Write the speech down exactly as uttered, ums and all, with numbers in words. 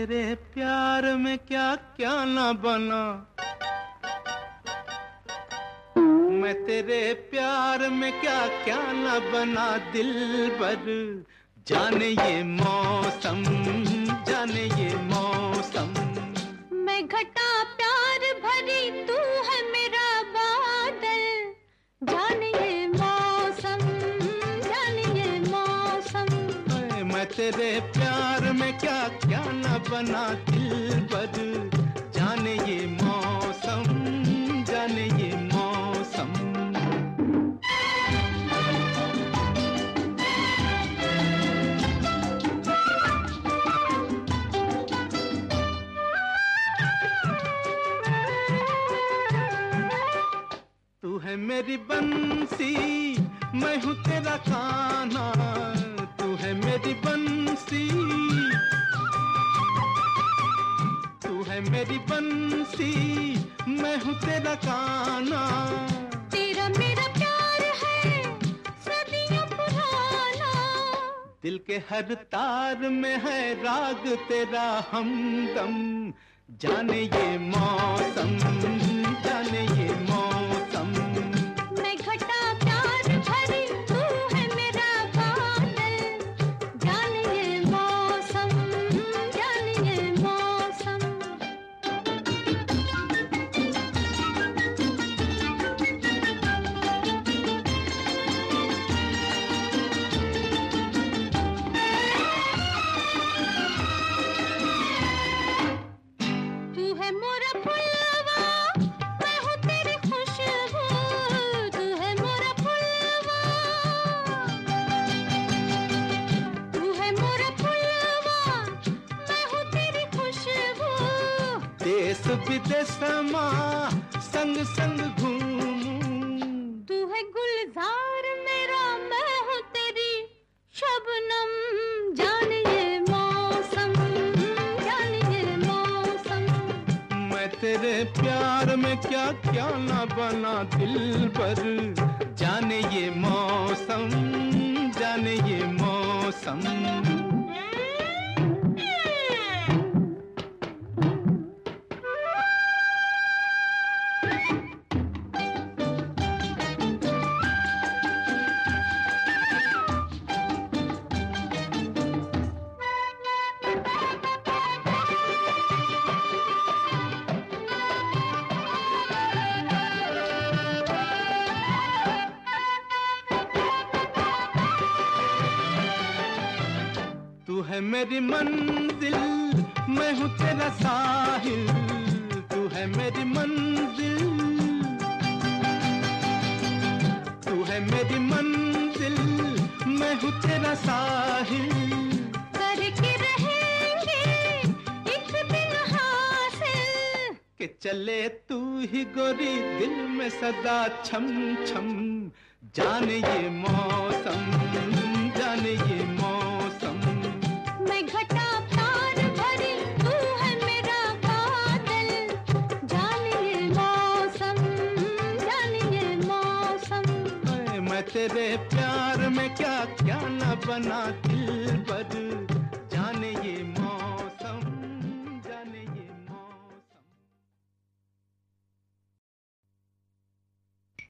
तेरे प्यार में क्या क्या ना बना, मैं तेरे प्यार में क्या क्या ना बना दिलबर। जाने ये मौसम, जाने ये मौसम। मैं घटा प्यार भरी, तू है मेरा बादल। जाने ये मौसम, जाने ये मौसम। मैं तेरे प्यार में क्या क्या ना बना दिलबर। जाने ये मौसम, जाने ये मौसम। तू है मेरी बंसी, मैं हूँ तेरा कान्हा। तू है मेरी बंसी, तू है मेरी बंसी, मैं हूँ तेरा कान्हा। तेरा मेरा प्यार है सदियों पुराना, दिल के हर तार में है राग तेरा हमदम। जाने ये मौसम, जाने ये मौसम। मैं घटा प्यार भरी, तू है मेरा बादल। जाने ये मौसम, जाने ये मौसम। तू है मोरा फुलवा, मैं हूँ तेरी खुशबू। तू है मोरा फुलवा, तू है मोरा फुलवा, मैं हूँ तेरी खुशबू। देश विदेश माँ संग संग घूमूं। तू है गुलजार मेरा, मैं हूँ तेरी शबनम। जाने ये मौसम, जाने ये मौसम। मैं तेरे प्यार में क्या क्या ना बना दिलबर। जाने ये मौसम, जाने ये मौसम। तू है मेरी मंजिल, मैं हूँ तेरा साहिल। तू है मेरी मंजिल, तू है मेरी मंजिल, मैं हूँ तेरा साहिल। करके रहेंगे एक दिन हासिल, कि चले तू ही गोरी दिल में सदा छम छम। जाने ये मौसम, जाने ये मौसम। मैं घटा प्यार भरी, तू है मेरा बादल। जाने ये मौसम, जाने ये मौसम। मैं तेरे प्यार में क्या क्या न बना दिलबर।